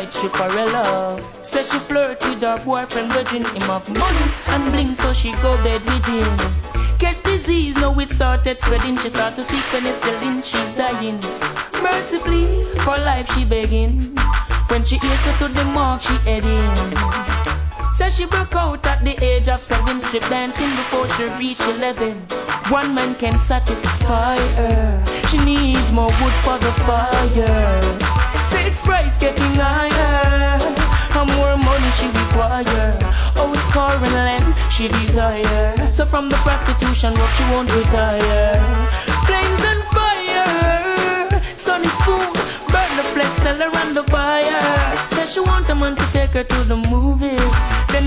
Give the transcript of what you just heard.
night she for her love. Says she flirt with her boyfriend, grudging him of money and bling, so she go bed with him. Catch disease, now it started spreading. She start to see penicillin, she's dying. Mercifully, for life she begging. When she hears her to the mark, she heading. Says she broke out at the age of 7, strip dancing before she reached 11. One man can satisfy her. She needs more wood for the fire. Sex price getting higher, and more money she require. House, car and land she desire. So from the prostitution work she won't retire. Flames and fire, sunny spoon, burn the flesh, sell her and the buyer. Says she want a man to take her to the movies.